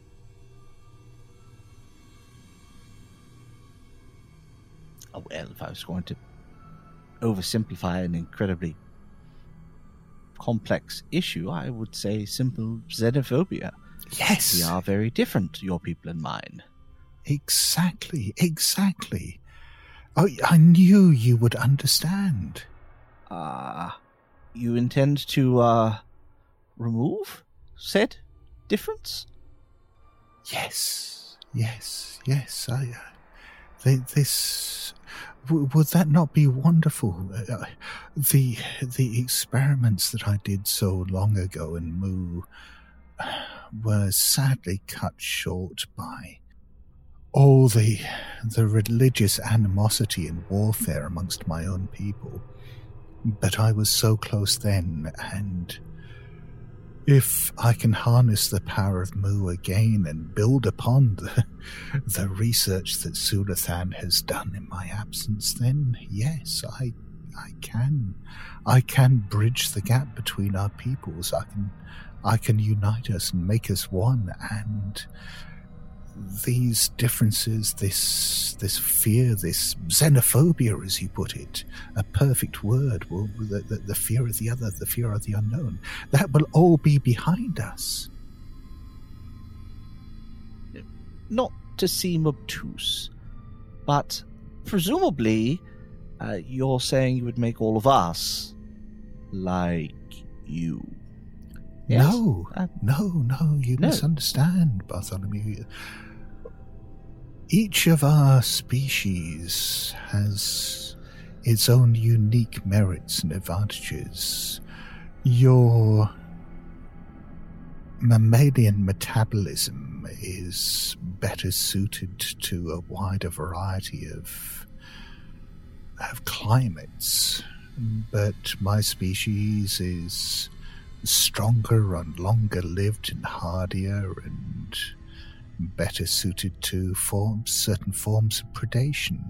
Oh, well, if I was going to oversimplify an incredibly complex issue, I would say simple xenophobia. Yes. We are very different, your people and mine. Exactly, exactly. I, I knew you would understand. Ah, uh, you intend to, uh, remove said difference? Yes, yes, yes. I, uh, th- this, w- would that not be wonderful? Uh, the, the experiments that I did so long ago in Mu were sadly cut short by all the the religious animosity and warfare amongst my own people. But I was so close then, and if I can harness the power of Mu again and build upon the, the research that Sulathan has done in my absence, then yes, I I can. I can bridge the gap between our peoples. I can I can unite us and make us one, and these differences, this this fear, this xenophobia, as you put it, a perfect word, well, the, the, the fear of the other, the fear of the unknown, that will all be behind us. Not to seem obtuse, but presumably uh, you're saying you would make all of us like you. Yes? No, Uh, no, no, you no. misunderstand, Bartholomew. Each of our species has its own unique merits and advantages. Your mammalian metabolism is better suited to a wider variety of, of climates, but my species is stronger and longer lived and hardier and better suited to form certain forms of predation.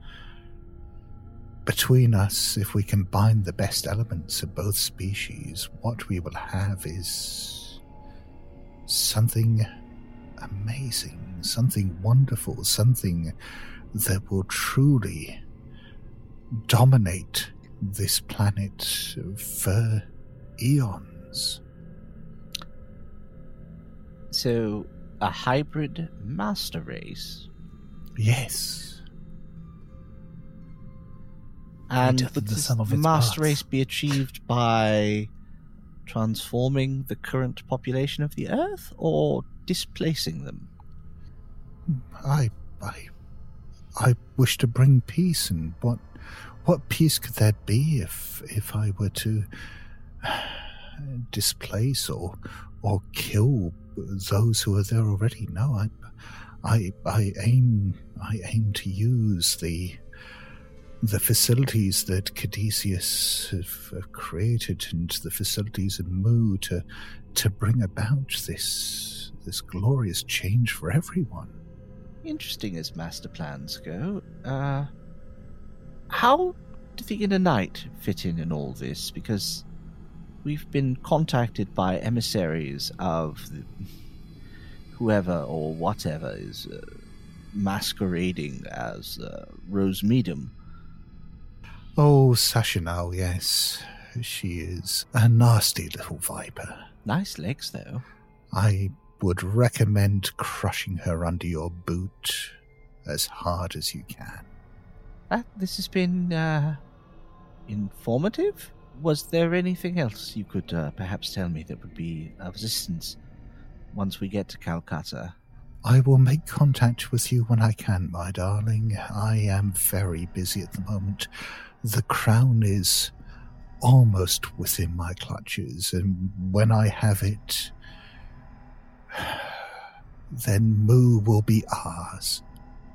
Between us, if we combine the best elements of both species, what we will have is something amazing, something wonderful, something that will truly dominate this planet for eons. So, a hybrid master race. Yes. And Greater would than the this sum of its master parts. race be achieved by transforming the current population of the Earth, or displacing them? I, I, I wish to bring peace, and what, what peace could there be if, if I were to displace or, or kill those who are there already? No, I, I, I aim, I aim to use the, the facilities that Caduceus have, have created, and the facilities of Mu to, to bring about this, this glorious change for everyone. Interesting as master plans go. Uh, how do the Inner Night fit in in all this? Because we've been contacted by emissaries of the, whoever or whatever is uh, masquerading as uh, Rose Meadham. Oh, Sashanal, yes. She is a nasty little viper. Nice legs, though. I would recommend crushing her under your boot as hard as you can. Uh, this has been uh, informative. Was there anything else you could uh, perhaps tell me that would be of assistance once we get to Calcutta? I will make contact with you when I can, my darling. I am very busy at the moment. The crown is almost within my clutches, and when I have it, then Mu will be ours.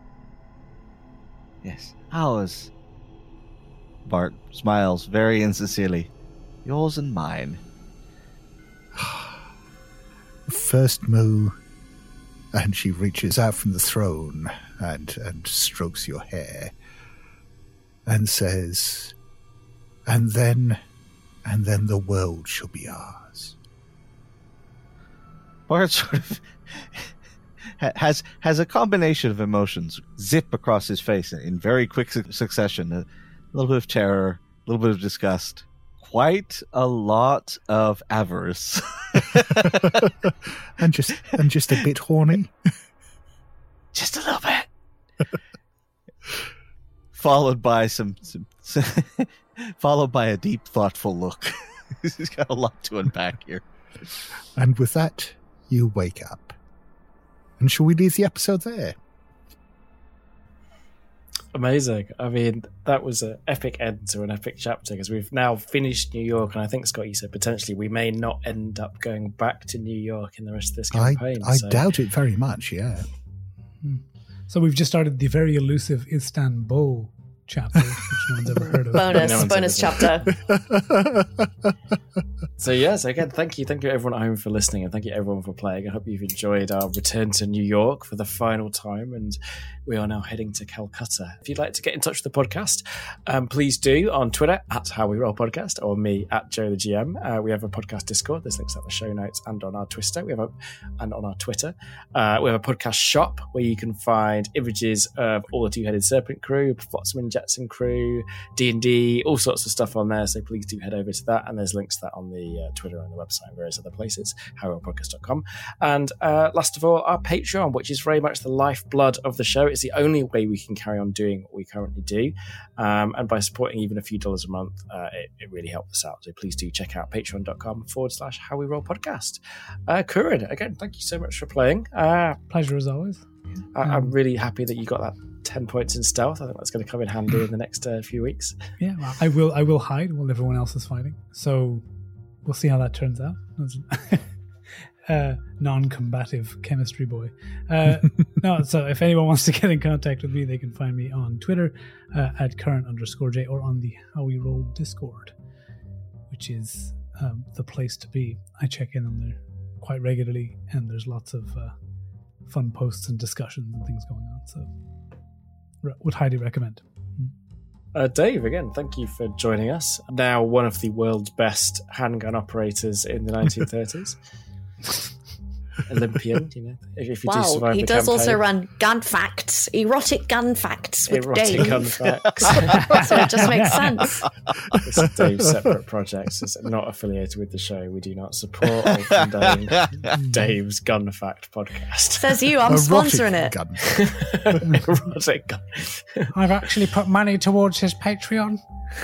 Yes, ours. Bart smiles very insincerely. Yours and mine. First Mu, and she reaches out from the throne and, and strokes your hair and says, and then, and then the world shall be ours. Bart sort of has has a combination of emotions zip across his face in very quick su- succession. A little bit of terror, a little bit of disgust, quite a lot of avarice, and just and just a bit horny. Just a little bit. Followed by some, some, some followed by a deep, thoughtful look. He's got a lot to unpack here. And with that, you wake up. And shall we leave the episode there? Amazing. I mean, that was an epic end to an epic chapter because we've now finished New York, and I think, Scott, you said potentially we may not end up going back to New York in the rest of this campaign. I, I so. doubt it very much, yeah. So we've just started the very elusive Istanbul chapter, which no one's ever heard of. Bonus, No one's bonus ever chapter. So yes, again, thank you, thank you everyone at home for listening, and thank you everyone for playing. I hope you've enjoyed our return to New York for the final time, and we are now heading to Calcutta. If you'd like to get in touch with the podcast, um, please do on Twitter at How We Roll Podcast, or me at Joe the G M. Uh, we have a podcast Discord. There's links at the show notes and on our Twitter. We have a and on our Twitter. Uh, we have a podcast shop where you can find images of all the Two-Headed Serpent crew, Flotsam and Jetsam crew, D and D, all sorts of stuff on there. So please do head over to that, and there's links to that on the uh, Twitter and the website and various other places, how we roll podcast dot com. And uh, last of all, our Patreon, which is very much the lifeblood of the show. It's the only way we can carry on doing what we currently do. Um, and by supporting even a few dollars a month, uh, it, it really helps us out. So please do check out patreon.com forward slash how we roll podcast. Uh, Curran, again, thank you so much for playing. Uh, Pleasure as always. I, Um, I'm really happy that you got that ten points in stealth. I think that's going to come in handy in the next uh, few weeks. Yeah, well, I will. I will hide while everyone else is fighting. So we'll see how that turns out. uh, non-combative chemistry boy. Uh, no, so if anyone wants to get in contact with me, they can find me on Twitter uh, at current underscore J, or on the How We Roll Discord, which is um, the place to be. I check in on there quite regularly, and there's lots of uh, fun posts and discussions and things going on. So re- would highly recommend. Uh, Dave, again, thank you for joining us. Now one of the world's best handgun operators in the nineteen thirties. Olympian, you know, if, if you do Wow, survive he the does campaign. also run gun facts, erotic gun facts with Erotic Dave. gun facts. So it just makes sense. This is Dave's separate projects. It's not affiliated with the show. We do not support or condone Dave's Gun Fact podcast. Says you, I'm Erotic sponsoring it. gun. Erotic gun. I've actually put money towards his Patreon.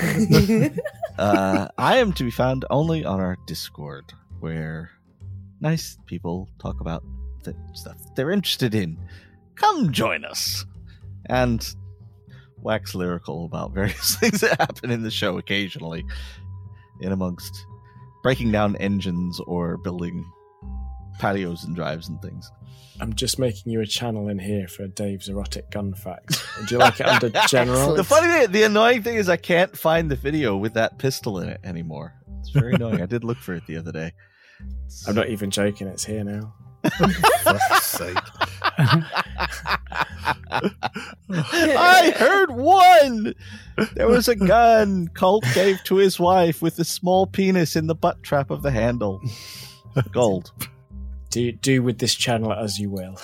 uh, I am to be found only on our Discord, where nice people talk about the stuff they're interested in. Come join us and wax lyrical about various things that happen in the show occasionally, in amongst breaking down engines or building patios and drives and things. I'm just making you a channel in here for Dave's erotic gun facts. Would you like it under general? Excellent. The funny thing, the annoying thing is I can't find the video with that pistol in it anymore. It's very annoying. I did look for it the other day. I'm not even joking. It's here now. For fuck's sake. I heard one! There was a gun Colt gave to his wife with a small penis in the butt trap of the handle. Gold. Do do with this channel as you will.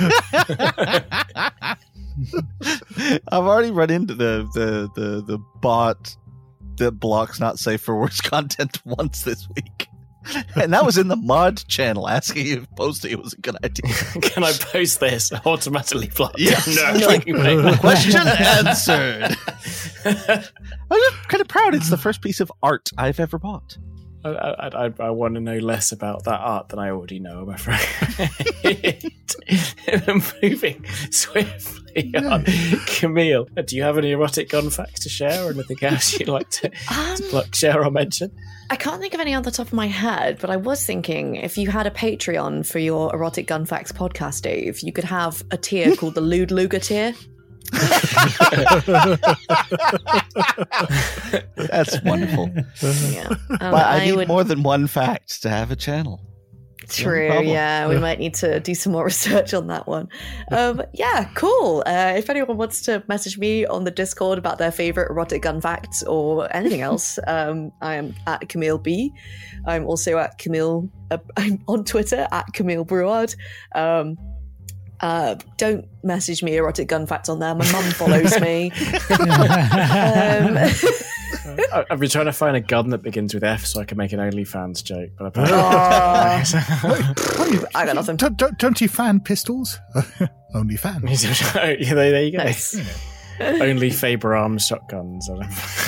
I've already run into the, the, the, the bot that blocks not safe for worse content once this week. And that was in the mod channel asking if posting it was a good idea. Can I post this? Automatically blocked. Yes. No. Question answered. I'm just kind of proud. It's the first piece of art I've ever bought. I, I, I, I want to know less about that art than I already know, I'm afraid. Moving swiftly on. Camille, do you have any erotic gun facts to share or anything else you'd like to, Um, to pluck, share or mention? I can't think of any on the top of my head, but I was thinking if you had a Patreon for your Erotic Gun Facts podcast, Dave, you could have a tier called the Lewd Luger tier. That's wonderful. Yeah. Um, But I, need would, more than one fact to have a channel. True, problem. yeah. We might need to do some more research on that one. Um, yeah, cool. Uh, if anyone wants to message me on the Discord about their favorite erotic gun facts or anything else, um, I am at Camille B. I'm also at Camille, uh, I'm on Twitter at Camille Bruard. Um, uh, don't message me erotic gun facts on there. My mum follows me. um, I- I've been trying to find a gun that begins with F so I can make an OnlyFans joke, but apparently oh, I got nothing. Don't, don't, don't you fan pistols? Only fan. yeah, there, there you go. Nice. Only Faber Arms shotguns. I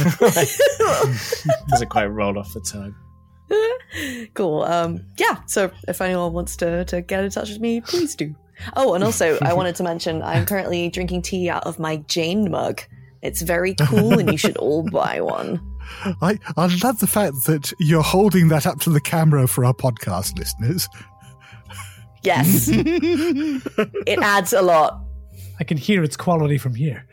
don't doesn't quite roll off the tongue. Cool. Um, yeah, so if anyone wants to, to get in touch with me, please do. Oh, and also, I wanted to mention I'm currently drinking tea out of my Jane mug. It's very cool, and you should all buy one. I, I love the fact that you're holding that up to the camera for our podcast listeners. Yes. It adds a lot. I can hear its quality from here.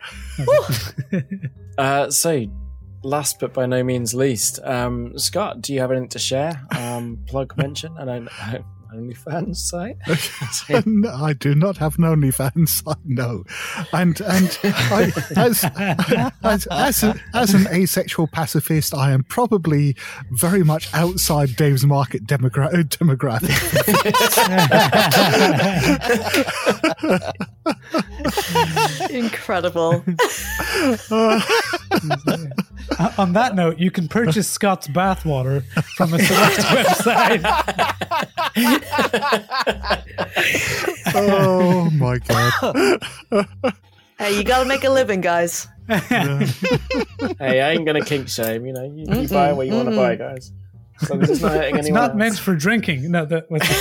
Uh, so, last but by no means least, um, Scott, do you have anything to share? Um, plug, mention, and an OnlyFans site? No, I do not have an OnlyFans site, no. And and I, as as as, a, as an asexual pacifist, I am probably very much outside Dave's market demogra- demographic. Incredible. Uh, on that note, you can purchase Scott's bathwater from a select website. Oh my god. Hey, you gotta make a living, guys. Hey, I ain't gonna kink shame, you know. You, you buy what you want to buy, guys. So this is not hurting It's anyone not else. meant for drinking. No, that was.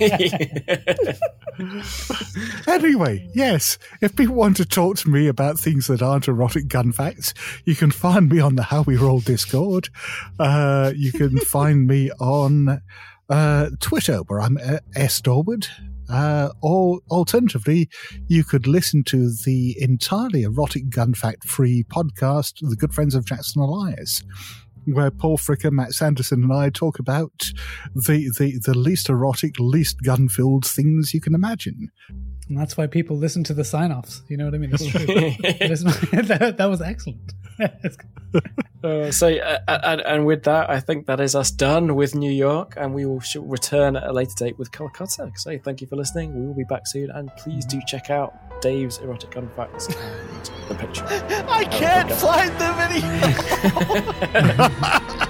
Anyway, yes, if people want to talk to me about things that aren't erotic gun facts, you can find me on the How We Roll Discord. Uh, you can find me on uh, Twitter, where I'm uh, S. Dorwood. Uh, or alternatively, you could listen to the entirely erotic gun fact free podcast, The Good Friends of Jackson Elias, where Paul Fricker, Matt Sanderson, and I talk about the, the, the least erotic, least gun-filled things you can imagine. And that's why people listen to the sign-offs. You know what I mean? That's true. that, that was excellent. Uh, so, uh, and, and with that, I think that is us done with New York, and we will sh- return at a later date with Calcutta. So, thank you for listening. We will be back soon, and please do check out Dave's erotic gun facts and the picture. I can't find them anymore.